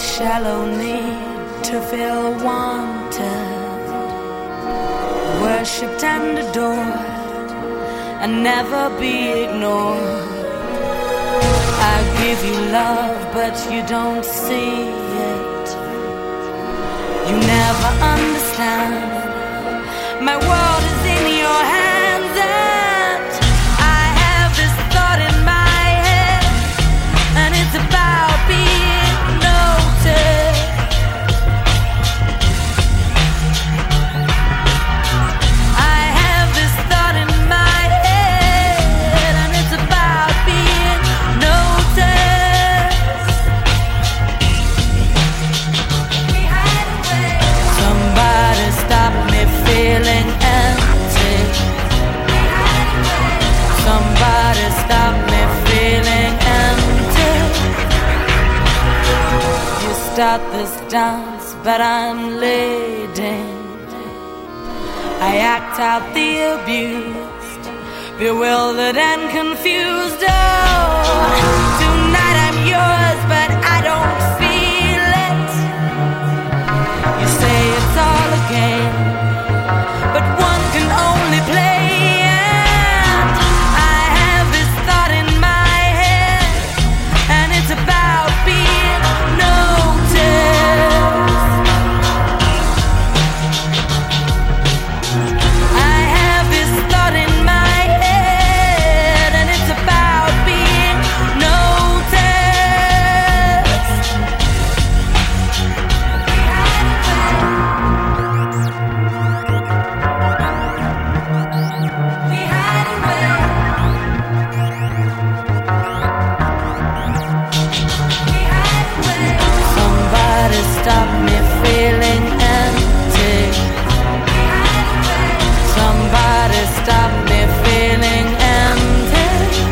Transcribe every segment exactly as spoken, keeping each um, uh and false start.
shallow need to feel wanted, worshipped and adored, and never be ignored. I give you love, but you don't see it. You never understand. My world is in your hands, and I have this thought in my head, and it's about being noticed. I have this thought in my head, and it's about being noticed. Somebody stop me feeling empty. Somebody stop me feeling empty. You start this dance, but I'm leading. I act out the abused, bewildered and confused. Oh, tonight I'm yours, but I don't feel it. You say it's all a game, but one can only play. And I have this thought in my head, and it's about being noticed. I have this thought in my head, and it's about being noticed. We hide away. We hide away. Somebody stop me feeling empty. Somebody stop me feeling empty.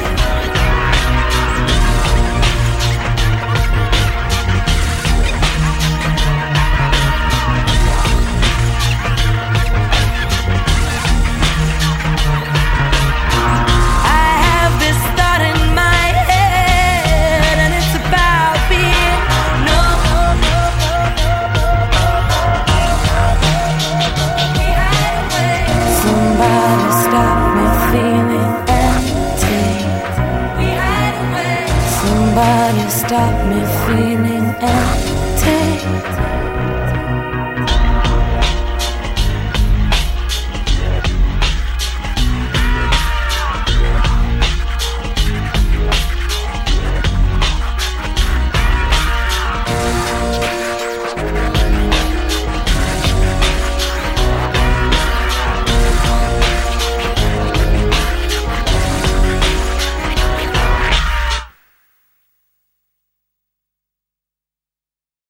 I have this thought in my head, and it's about being no. Somebody stop me feeling empty. Somebody stop me feeling empty.